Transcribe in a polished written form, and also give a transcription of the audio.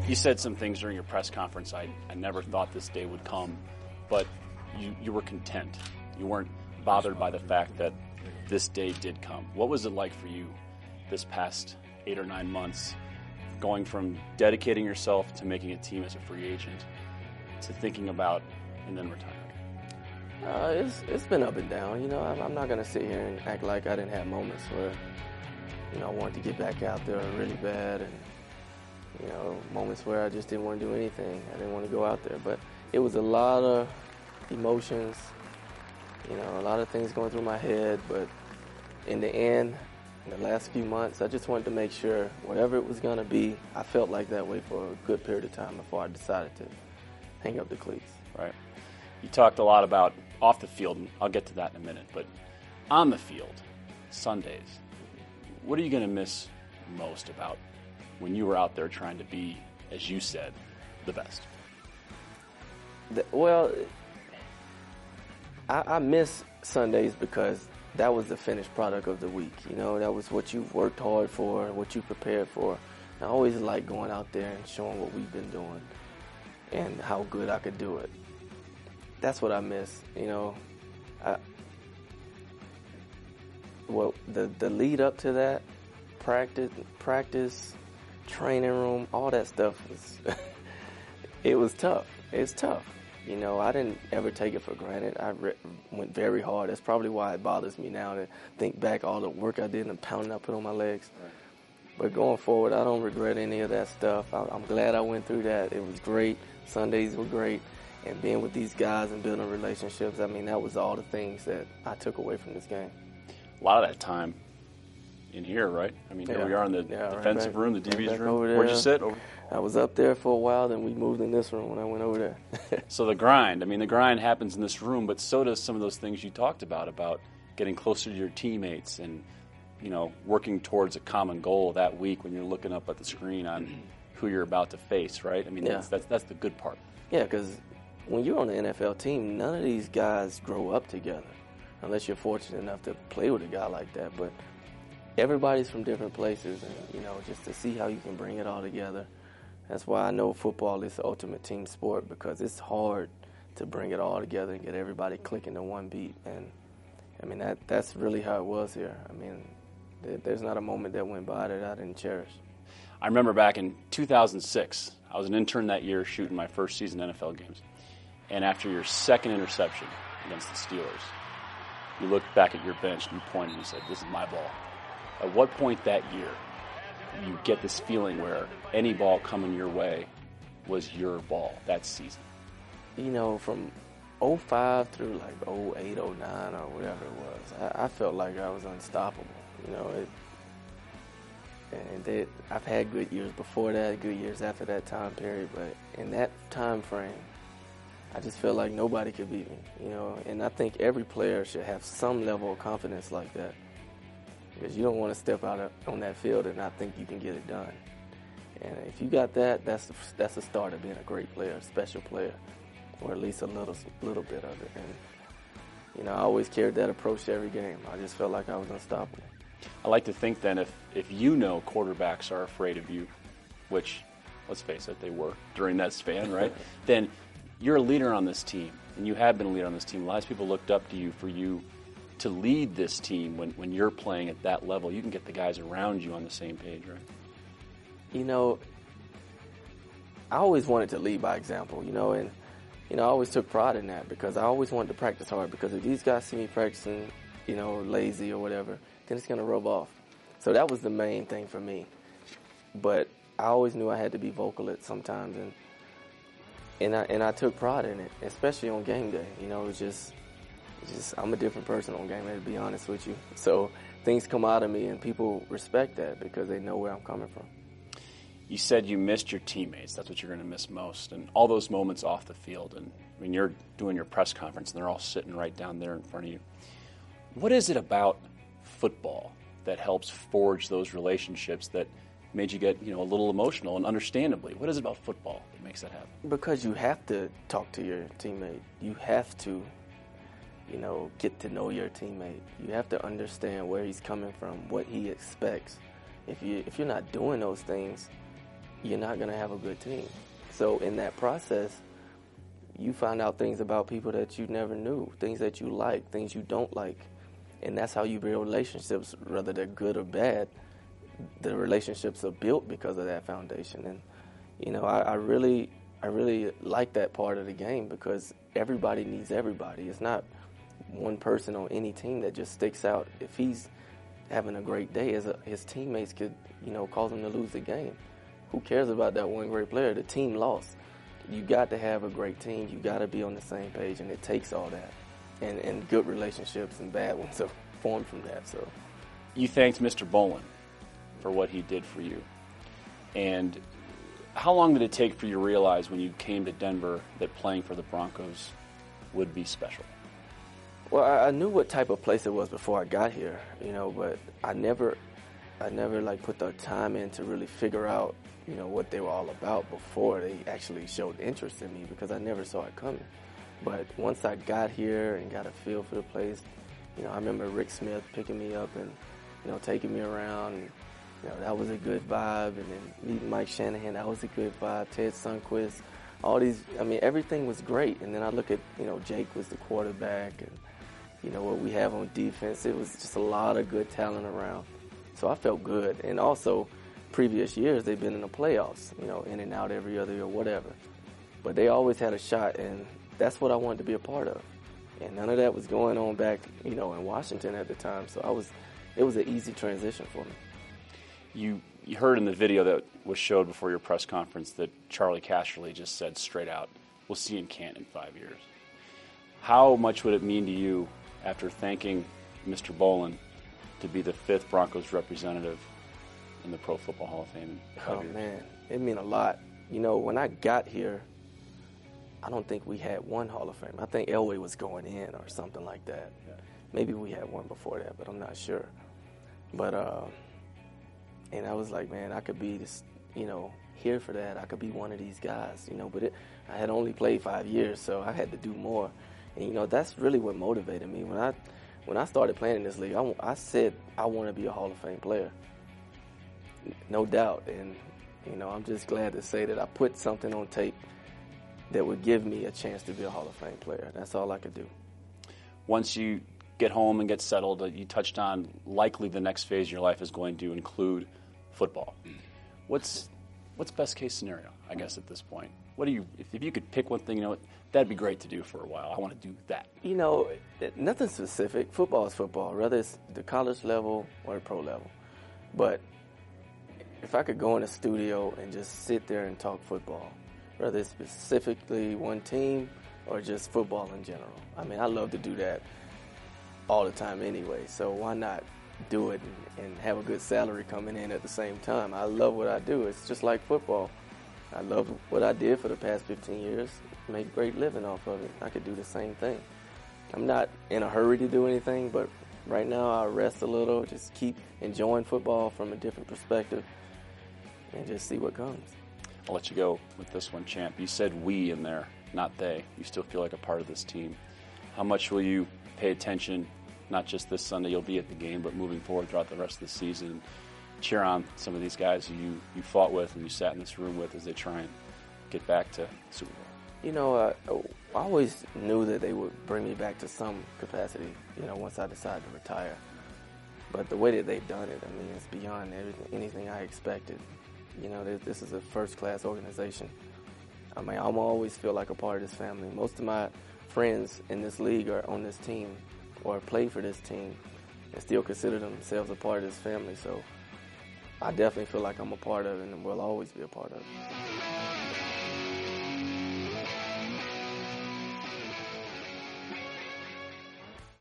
You said some things during your press conference. I never thought this day would come, but you were content. You weren't bothered by the fact that this day did come. What was it like for you this past 8 or 9 months, going from dedicating yourself to making a team as a free agent to thinking about and then retiring? It's been up and down. You know, I'm not going to sit here and act like I didn't have moments where, you know, I wanted to get back out there really bad, and, you know, moments where I just didn't want to do anything. I didn't want to go out there. But it was a lot of emotions, you know, a lot of things going through my head. But in the end, in the last few months, I just wanted to make sure whatever it was going to be, I felt like that way for a good period of time before I decided to hang up the cleats. Right. You talked a lot about off the field, and I'll get to that in a minute, but on the field, Sundays, what are you going to miss most about when you were out there trying to be, as you said, the best? Well, I miss Sundays because that was the finished product of the week. You know, that was what you've worked hard for, what you prepared for. I always like going out there and showing what we've been doing and how good I could do it. That's what I miss, you know. Well, the lead up to that, practice, training room, all that stuff it was tough. It's tough. You know, I didn't ever take it for granted. I went very hard. That's probably why it bothers me now to think back all the work I did and the pounding I put on my legs. Right. But going forward, I don't regret any of that stuff. I'm glad I went through that. It was great. Sundays were great. And being with these guys and building relationships, I mean, that was all the things that I took away from this game. A lot of that time in here, right? I mean, here we are in the defensive room, the DB's room. Where'd you sit? I was up there for a while, then we moved in this room when I went over there. So the grind happens in this room, but so does some of those things you talked about getting closer to your teammates and, you know, working towards a common goal that week when you're looking up at the screen on who you're about to face, right? I mean, that's the good part. Yeah, because when you're on the NFL team, none of these guys grow up together unless you're fortunate enough to play with a guy like that. But everybody's from different places, and, you know, just to see how you can bring it all together. That's why I know football is the ultimate team sport, because it's hard to bring it all together and get everybody clicking to one beat. And, I mean, that's really how it was here. I mean, there's not a moment that went by that I didn't cherish. I remember back in 2006, I was an intern that year shooting my first season NFL games. And after your second interception against the Steelers, you looked back at your bench and you pointed and you said, "This is my ball." At what point that year you get this feeling where any ball coming your way was your ball that season? You know, from 05 through like 08, 09 or whatever it was, I felt like I was unstoppable. You know, I've had good years before that, good years after that time period, but in that time frame, I just felt like nobody could beat me, you know. And I think every player should have some level of confidence like that, because you don't want to step out on that field and not think you can get it done. And if you got that, that's the start of being a great player, a special player, or at least a little bit of it. And, you know, I always carried that approach to every game. I just felt like I was unstoppable. I like to think then if you know quarterbacks are afraid of you, which, let's face it, they were during that span, right? Then you're a leader on this team, and you have been a leader on this team. A lot of people looked up to you for you to lead this team when you're playing at that level. You can get the guys around you on the same page, right? You know, I always wanted to lead by example, you know, and, you know, I always took pride in that, because I always wanted to practice hard, because if these guys see me practicing, you know, lazy or whatever, then it's going to rub off. So that was the main thing for me. But I always knew I had to be vocal at sometimes, and I took pride in it, especially on game day. You know, it's just I'm a different person on game day, to be honest with you. So things come out of me, and people respect that because they know where I'm coming from. You said you missed your teammates. That's what you're going to miss most, and all those moments off the field. And when you're doing your press conference, and they're all sitting right down there in front of you. What is it about football that helps forge those relationships that made you get, you know, a little emotional, and understandably? What is it about football that makes that happen? Because you have to talk to your teammate. You have to, you know, get to know your teammate. You have to understand where he's coming from, what he expects. If you're not doing those things, you're not going to have a good team. So in that process, you find out things about people that you never knew, things that you like, things you don't like. And that's how you build relationships, whether they're good or bad. The relationships are built because of that foundation. And, you know, I really like that part of the game because everybody needs everybody. It's not one person on any team that just sticks out. If he's having a great day, his teammates could, you know, cause him to lose the game. Who cares about that one great player? The team lost. You got to have a great team. You got to be on the same page, and it takes all that. And good relationships and bad ones are formed from that. So, you thanked Mr. Bowlen for what he did for you. And how long did it take for you to realize when you came to Denver that playing for the Broncos would be special? Well, I knew what type of place it was before I got here, you know, but I never like put the time in to really figure out, you know, what they were all about before they actually showed interest in me because I never saw it coming. But once I got here and got a feel for the place, you know, I remember Rick Smith picking me up and, you know, taking me around. And, you know, that was a good vibe. And then meeting Mike Shanahan, that was a good vibe. Ted Sundquist, all these, I mean, everything was great. And then I look at, you know, Jake was the quarterback and, you know, what we have on defense. It was just a lot of good talent around. So I felt good. And also, previous years, they've been in the playoffs, you know, in and out every other year, whatever. But they always had a shot, and that's what I wanted to be a part of. And none of that was going on back, you know, in Washington at the time. So it was an easy transition for me. You heard in the video that was showed before your press conference that Charlie Casserly just said straight out, "We'll see you in Canton in 5 years." How much would it mean to you after thanking Mr. Bowlen to be the 5th Broncos representative in the Pro Football Hall of Fame in 5 years? Oh, man, it meant a lot. You know, when I got here, I don't think we had one Hall of Fame. I think Elway was going in or something like that. Yeah. Maybe we had one before that, but I'm not sure. But, and I was like, man, I could be this, you know, here for that. I could be one of these guys, you know, but I had only played 5 years, so I had to do more. And, you know, that's really what motivated me. When I started playing in this league, I said I want to be a Hall of Fame player. No doubt. And, you know, I'm just glad to say that I put something on tape that would give me a chance to be a Hall of Fame player. That's all I could do. Once you get home and get settled, you touched on likely the next phase of your life is going to include football. What's best case scenario, I guess, at this point? What do you, if you could pick one thing, you know, that'd be great to do for a while. I want to do that. You know, nothing specific. Football is football, whether it's the college level or the pro level. But if I could go in a studio and just sit there and talk football, whether it's specifically one team or just football in general. I mean, I love to do that all the time anyway, so why not do it and have a good salary coming in at the same time? I love what I do. It's just like football. I love what I did for the past 15 years, make a great living off of it. I could do the same thing. I'm not in a hurry to do anything, but right now I'll rest a little, just keep enjoying football from a different perspective and just see what comes. I'll let you go with this one, Champ. You said we in there, not they. You still feel like a part of this team. How much will you pay attention, not just this Sunday you'll be at the game, but moving forward throughout the rest of the season, cheer on some of these guys who you fought with and you sat in this room with as they try and get back to Super Bowl? You know, I always knew that they would bring me back to some capacity, you know, once I decided to retire. But the way that they've done it, I mean, it's beyond anything I expected. You know, this is a first-class organization. I mean, I'm always feel like a part of this family. Most of my friends in this league are on this team or play for this team and still consider themselves a part of this family. So I definitely feel like I'm a part of it and will always be a part of it.